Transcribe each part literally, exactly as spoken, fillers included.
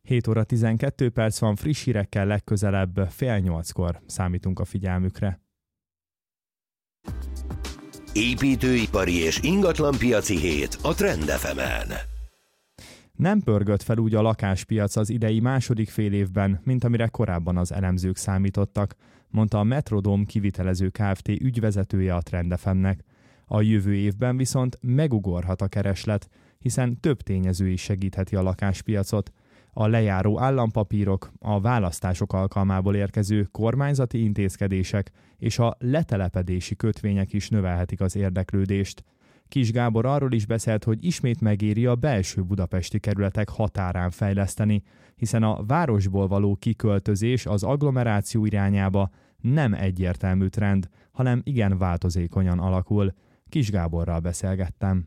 hét óra tizenkét perc van, friss hírekkel legközelebb fél nyolckor számítunk a figyelmükre. Építőipari és ingatlanpiaci hét a Trend ef emen. Nem pörgött fel úgy a lakáspiac az idei második fél évben, mint amire korábban az elemzők számítottak, mondta a Metrodome kivitelező Kft. Ügyvezetője a Trend ef emnek. A jövő évben viszont megugorhat a kereslet, hiszen több tényező is segítheti a lakáspiacot. A lejáró állampapírok, a választások alkalmából érkező kormányzati intézkedések és a letelepedési kötvények is növelhetik az érdeklődést. Kis Gábor arról is beszélt, hogy ismét megéri a belső budapesti kerületek határán fejleszteni, hiszen a városból való kiköltözés az agglomeráció irányába nem egyértelmű trend, hanem igen változékonyan alakul. Kis Gáborral beszélgettem.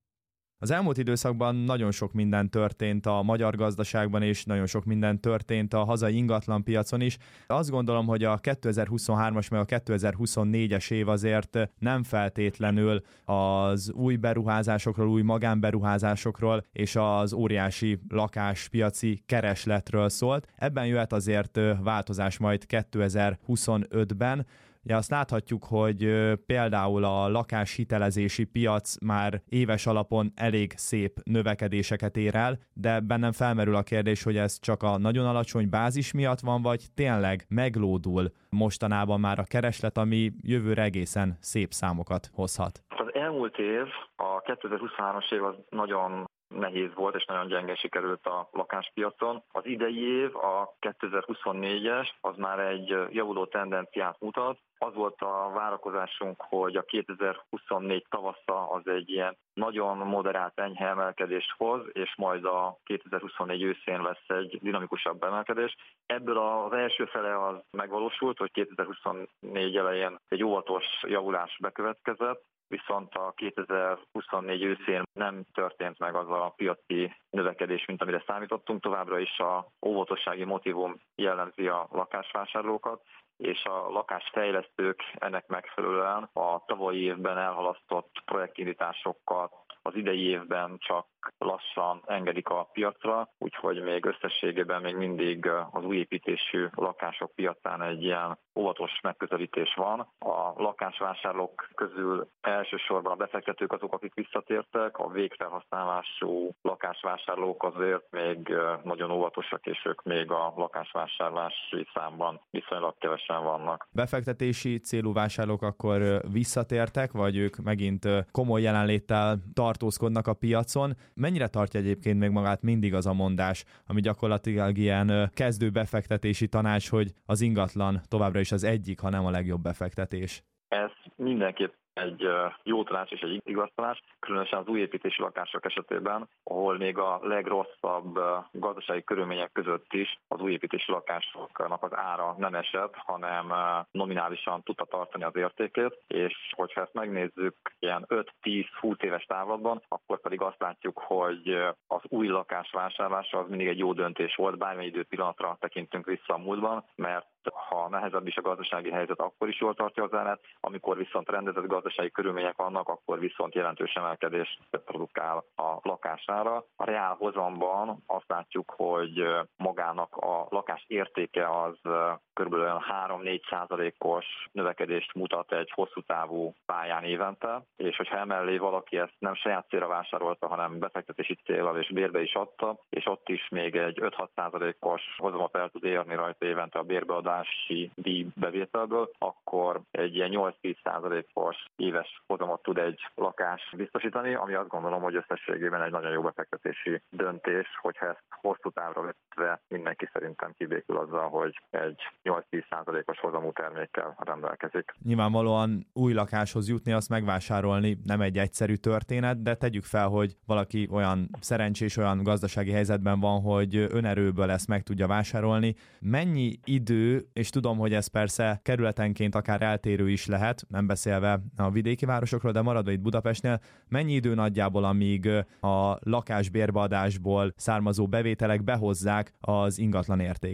Az elmúlt időszakban nagyon sok minden történt a magyar gazdaságban, és nagyon sok minden történt a hazai ingatlanpiacon is. Azt gondolom, hogy a kétezer-huszonhármas meg a kétezer-huszonnégyes év azért nem feltétlenül az új beruházásokról, új magánberuházásokról és az óriási lakáspiaci keresletről szólt. Ebben jöhet azért változás majd kétezer-huszonötben. Ja, azt láthatjuk, hogy például a lakáshitelezési piac már éves alapon elég szép növekedéseket ér el, de bennem felmerül a kérdés, hogy ez csak a nagyon alacsony bázis miatt van, vagy tényleg meglódul mostanában már a kereslet, ami jövőre egészen szép számokat hozhat. Az elmúlt év, a kétezer-huszonhármas év az nagyon nehéz volt, és nagyon gyenge sikerült a lakáspiacon. Az idei év, a kétezer-huszonnégyes, az már egy javuló tendenciát mutat. Az volt a várakozásunk, hogy a kétezer-huszonnégy tavasza az egy ilyen nagyon moderált enyhe emelkedést hoz, és majd a kétezer-huszonnégy őszén lesz egy dinamikusabb emelkedés. Ebből az első fele az megvalósult, hogy kétezer-huszonnégy elején egy óvatos javulás bekövetkezett, viszont a kétezer-huszonnégy őszén nem történt meg az a piaci növekedés, mint amire számítottunk. Továbbra is a óvatossági motívum jellemzi a lakásvásárlókat, és a lakásfejlesztők ennek megfelelően a tavalyi évben elhalasztott projektindításokat az idei évben csak lassan engedik a piacra, úgyhogy még összességében még mindig az új építésű lakások piacán egy ilyen óvatos megközelítés van. A lakásvásárlók közül elsősorban a befektetők azok, akik visszatértek, a végfelhasználású lakásvásárlók azért még nagyon óvatosak, és ők még a lakásvásárlási számban viszonylag kevesen vannak. Befektetési célú vásárlók akkor visszatértek, vagy ők megint komoly jelenléttel tartózkodnak a piacon? Mennyire tartja egyébként még magát mindig az a mondás, ami gyakorlatilag ilyen kezdő befektetési tanács, hogy az ingatlan továbbra is az egyik, ha nem a legjobb befektetés? Ez mindenképp egy jó tanács és egy igaz tanács, különösen az új építési lakások esetében, ahol még a legrosszabb gazdasági körülmények között is az új építési lakásoknak az ára nem esett, hanem nominálisan tudta tartani az értékét, és hogyha ezt megnézzük ilyen öt-tíz-húsz éves távlatban, akkor pedig azt látjuk, hogy az új lakás vásárlása az mindig egy jó döntés volt, bármely időpillanatra tekintünk vissza a múltban, mert ha nehezebb is a gazdasági helyzet, akkor is jól tartja az árat, amikor viszont rendezett gazdasági körülmények vannak, akkor viszont jelentős emelkedést produkál a lakására. A reál hozamban azt látjuk, hogy magának a lakás értéke az kb. három-négy százalékos növekedést mutat egy hosszú távú pályán évente, és hogyha emellé valaki ezt nem saját célra vásárolta, hanem befektetési céllal és bérbe is adta, és ott is még egy öt-hat százalékos hozamot el tud érni rajta évente a bérbeadási díjbevételből, akkor egy ilyen nyolc-tíz százalékos éves hozamot tud egy lakás biztosítani, ami azt gondolom, hogy összességében egy nagyon jó befektetési döntés, hogyha ezt hosszú távra vetve mindenki szerintem kibékül azzal, hogy egy nyolc-tíz százalékos hozamú termékkel rendelkezik. Nyilvánvalóan új lakáshoz jutni, azt megvásárolni nem egy egyszerű történet, de tegyük fel, hogy valaki olyan szerencsés, olyan gazdasági helyzetben van, hogy önerőből ezt meg tudja vásárolni. Mennyi idő, és tudom, hogy ez persze kerületenként akár eltérő is lehet, nem beszélve a vidéki városokról, de maradva itt Budapestnél, mennyi idő nagyjából, amíg a lakásbérbeadásból származó bevételek behozzák az ingatlan értékét?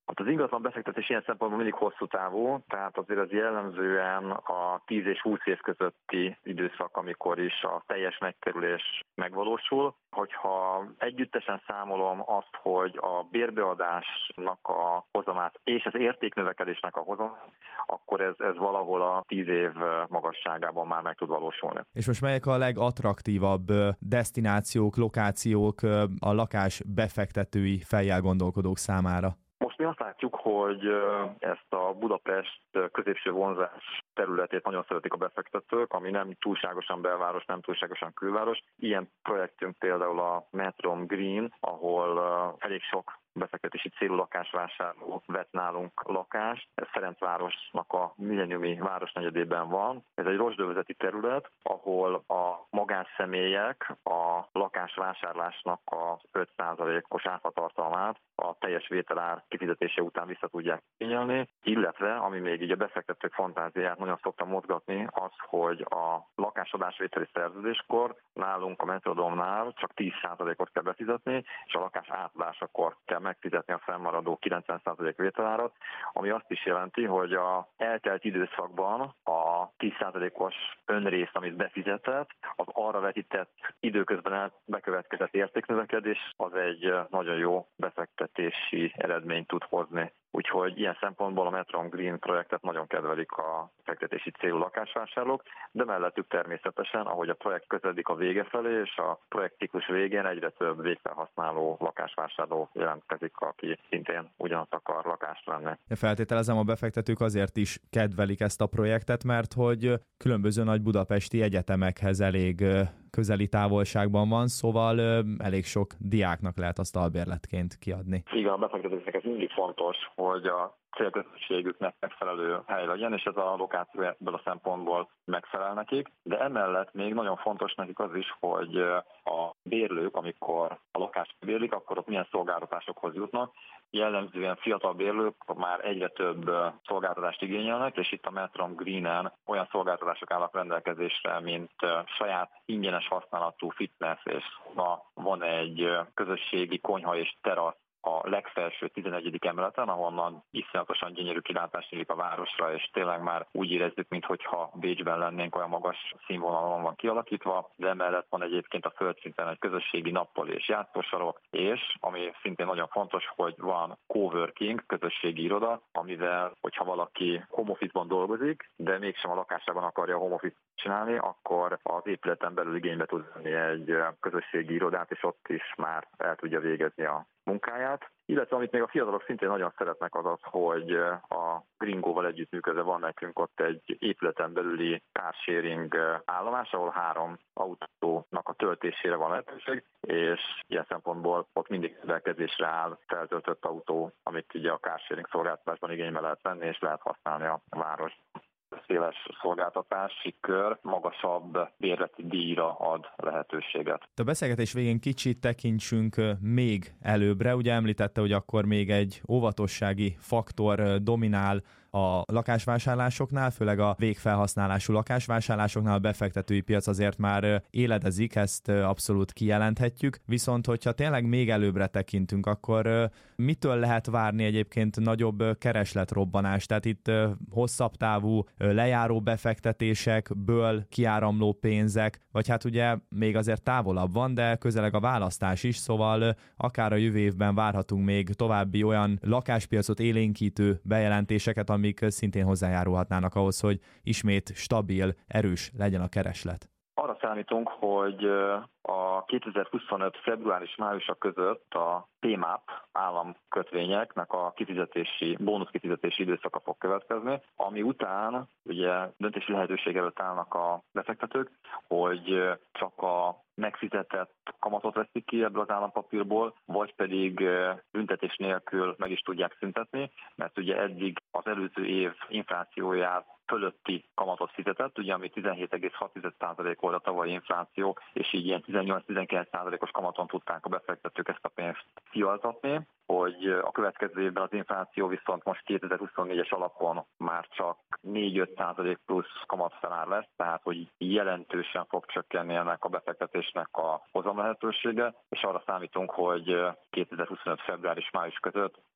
Hát az ingatlan befektetés ilyen szempontból mindig hosszú távú, tehát azért az jellemzően a tíz és húsz év közötti időszak, amikor is a teljes megtérülés megvalósul. Hogyha együttesen számolom azt, hogy a bérbeadásnak a hozamát és az értéknövekedésnek a hozamát, akkor ez, ez valahol a tíz év magasságában már meg tud valósulni. És most melyek a legattraktívabb desztinációk, lokációk a lakás befektetői fejjel gondolkodók számára? Most mi azt látjuk, hogy ezt a Budapest középső vonzás területét nagyon szeretik a befektetők, ami nem túlságosan belváros, nem túlságosan külváros. Ilyen projektünk például a Metrom Green, ahol elég sok befektetési célú lakásvásárló vett nálunk lakást. Ez Ferencvárosnak a milleniumi városnegyedében van. Ez egy rozsdövezeti terület, ahol a magánszemélyek a lakásvásárlásnak a öt százalékos áfatartalmát a teljes vételár kifizetése után vissza tudják igényelni, illetve, ami még így a befektetők fantáziáját nagyon szokta mozgatni, az, hogy a lakásadásvételi szerződéskor nálunk a Metrodomnál csak tíz százalékot kell befizetni, és a lakás átadásakor kell megfizetni a fennmaradó kilencven százalék vételárat, ami azt is jelenti, hogy a eltelt időszakban a tíz százalékos önrész, amit befizetett, az arra vetített időközben bekövetkezett értéknövekedés, az egy nagyon jó befektetési eredményt tud hozni. Úgyhogy ilyen szempontból a Metron Green projektet nagyon kedvelik a befektetési célú lakásvásárlók, de mellettük természetesen, ahogy a projekt közeledik a vége felé, és a projektciklus végén egyre több végfelhasználó lakásvásárló jelentkezik, aki szintén ugyanazt akar lakást venni. Feltételezem, a befektetők azért is kedvelik ezt a projektet, mert hogy különböző nagy budapesti egyetemekhez elég közeli távolságban van, szóval elég sok diáknak lehet azt albérletként kiadni. Igen, a befektetőknek ez mindig fontos, hogy a célközönségüknek megfelelő hely legyen, és ez a lokáció ebből a szempontból megfelel nekik. De emellett még nagyon fontos nekik az is, hogy a bérlők, amikor a lakást bérlik, akkor ott milyen szolgáltatásokhoz jutnak. Jellemzően fiatal bérlők már egyre több szolgáltatást igényelnek, és itt a Metron Greenen olyan szolgáltatások állnak rendelkezésre, mint saját ingyenes használatú fitness, és van egy közösségi konyha és terasz a legfelső tizenegyedik emeleten, ahonnan iszonyatosan gyönyörű kilátás nyílik a városra, és tényleg már úgy érezzük, mintha Bécsben lennénk, olyan magas színvonalon van kialakítva, de emellett van egyébként a földszinten egy közösségi nappali és játszósarok, és ami szintén nagyon fontos, hogy van coworking, közösségi iroda, amivel, hogyha valaki home office-ban dolgozik, de mégsem a lakásában akarja a home office csinálni, akkor az épületen belül igénybe tud venni egy közösségi irodát, és ott is már el tudja végezni a munkáját. Illetve amit még a fiatalok szintén nagyon szeretnek az az, hogy a Gringóval együttműködve van nekünk ott egy épületen belüli carsharing állomás, ahol három autónak a töltésére van lehetőség, és ilyen szempontból ott mindig rendelkezésre áll feltöltött autó, amit ugye a carsharing szolgáltatásban igénybe lehet venni, és lehet használni a város. Széles szolgáltatási kör magasabb bérleti díjra ad lehetőséget. A beszélgetés végén kicsit tekintsünk még előbbre. Ugye említette, hogy akkor még egy óvatossági faktor dominál a lakásvásárlásoknál, főleg a végfelhasználású lakásvásárlásoknál. A befektetői piac azért már éledezik, ezt abszolút kijelenthetjük. Viszont, hogyha tényleg még előbbre tekintünk, akkor mitől lehet várni egyébként nagyobb keresletrobbanást? Tehát itt hosszabb távú lejáró befektetésekből kiáramló pénzek, vagy hát ugye még azért távolabb van, de közeleg a választás is, szóval akár a jövő évben várhatunk még további olyan lakáspiacot élénkítő bejelentéseket, amik szintén hozzájárulhatnának ahhoz, hogy ismét stabil, erős legyen a kereslet. Arra számítunk, hogy a kétezer-huszonöt február-májusa között a té máp államkötvényeknek a kifizetési, bónuszkifizetési időszaka fog következni, ami után ugye döntési lehetőség előtt állnak a befektetők, hogy csak a megfizetett kamatot veszik ki ebből az állampapírból, vagy pedig büntetés nélkül meg is tudják szüntetni, mert ugye eddig az előző év inflációját fölötti kamatot fizetett, ugye ami tizenhét egész hat százalék volt a tavalyi infláció, és így ilyen tizennyolc-tizenkilenc százalékos kamaton tudták a befektetők ezt a pénzt kialtatni, hogy a következő évben az infláció viszont most kétezer-huszonnégyes alapon már csak négy-öt százalék plusz kamatfelár lesz, tehát hogy jelentősen fog csökkenni ennek a befektetésnek a hozam lehetősége, és arra számítunk, hogy kétezer-huszonöt február és május között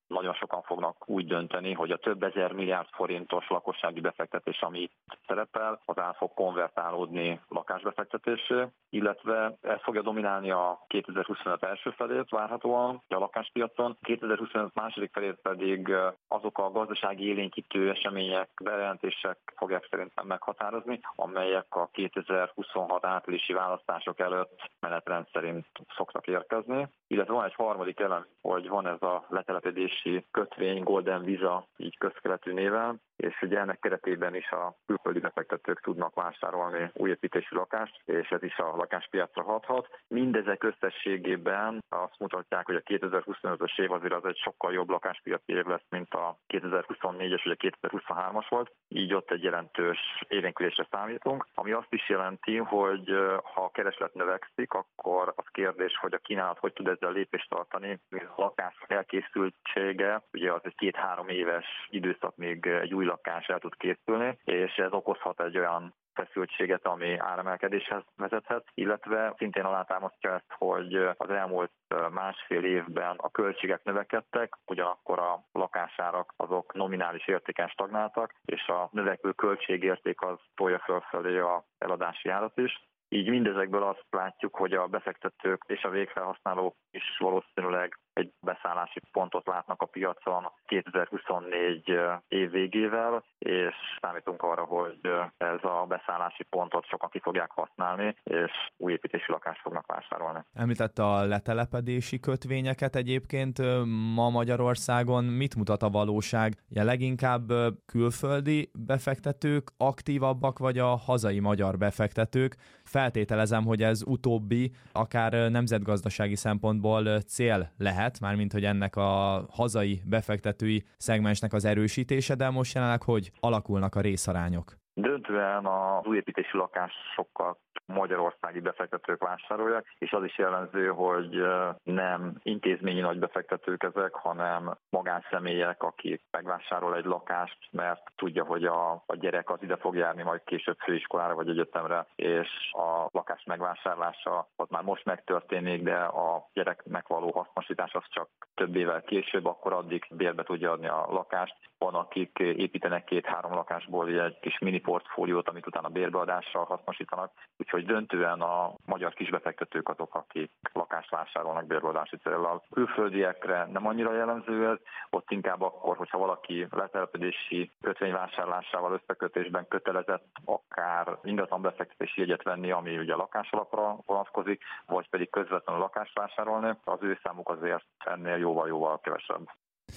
nagyon sokan fognak úgy dönteni, hogy a több ezer milliárd forintos lakossági befektetés, ami itt szerepel, az át fog konvertálódni lakásbefektetésé, illetve ez fogja dominálni a kétezer-huszonöt első felét várhatóan a lakáspiacon, kétezer-huszonöt második felét pedig azok a gazdasági élénkítő események, bejelentések fogják szerintem meghatározni, amelyek a kétezer-huszonhat áprilisi választások előtt menetrend szerint szoktak érkezni. Illetve van egy harmadik elem, hogy van ez a letelepedési kötvény, Golden Visa, így közkeletű néven, és ugye ennek keretében is a külföldi befektetők tudnak vásárolni újépítésű lakást, és ez is a lakáspiacra hathat. Mindezek összességében azt mutatják, hogy a kétezer-huszonötös év azért az egy sokkal jobb lakáspiaci év lesz, mint a kétezer-huszonnégyes vagy a kétezer-huszonhármas volt, így ott egy jelentős élénkülésre számítunk, ami azt is jelenti, hogy ha a kereslet növekszik, akkor az kérdés, hogy a kínálat hogy tud ezzel lépést tartani. A lakás elkészültsége, ugye az egy két-három éves időszak, még egy új lakás el tud készülni, és ez okozhat egy olyan feszültséget, ami áremelkedéshez vezethet, illetve szintén alátámasztja ezt, hogy az elmúlt másfél évben a költségek növekedtek, ugyanakkor a lakásárak azok nominális értéken stagnáltak, és a növekvő költségérték az tolja fölfelé a eladási árat is. Így mindezekből azt látjuk, hogy a befektetők és a végfelhasználók is valószínűleg egy beszállási pontot látnak a piacon kétezer-huszonnégy év végével, és számítunk arra, hogy ez a beszállási pontot sokan ki fogják használni, és új építésű lakást fognak vásárolni. Említette a letelepedési kötvényeket egyébként ma Magyarországon. Mit mutat a valóság? Ja, leginkább külföldi befektetők aktívabbak, vagy a hazai magyar befektetők? Feltételezem, hogy ez utóbbi akár nemzetgazdasági szempontból cél lehet, mármint hogy ennek a hazai befektetői szegmensnek az erősítése, de most jelenleg hogy alakulnak a részarányok? Döntően az újépítésű lakásokat magyarországi befektetők vásárolják, és az is jellemző, hogy nem intézményi nagy befektetők ezek, hanem magánszemélyek, akik megvásárol egy lakást, mert tudja, hogy a, a gyerek az ide fog járni majd később főiskolára vagy egyetemre, és a lakás megvásárlása ott már most megtörténik, de a gyereknek való hasznosítás az csak több évvel később, akkor addig bérbe tudja adni a lakást. Van, akik építenek két-három lakásból egy kis mini portfóliót, amit utána bérbeadással hasznosítanak, úgyhogy döntően a magyar kisbefektetők azok, akik lakást vásárolnak bérbeadási céllal. Külföldiekre nem annyira jellemző ez, ott inkább akkor, hogyha valaki letelepedési kötvényvásárlásával összekötésben kötelezett akár ingatlan befektetési jegyet venni, ami ugye lakásalapra vonatkozik, vagy pedig közvetlenül lakást vásárolni, az ő számuk azért ennél jóval-jóval kevesebb.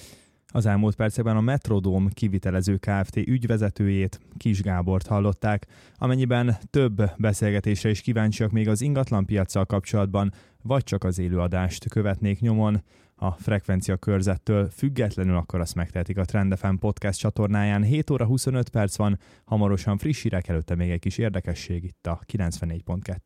Az elmúlt percekben a Metrodome kivitelező Kft. Ügyvezetőjét, Kiss Gábort hallották. Amennyiben több beszélgetésre is kíváncsiak még az ingatlanpiaccal kapcsolatban, vagy csak az élőadást követnék nyomon, a Frekvencia körzettől függetlenül, akkor azt megtehetik a Trend ef em podcast csatornáján. hét óra huszonöt perc van, hamarosan friss hírek, előtte még egy kis érdekesség itt a kilencvennégy pont kettő.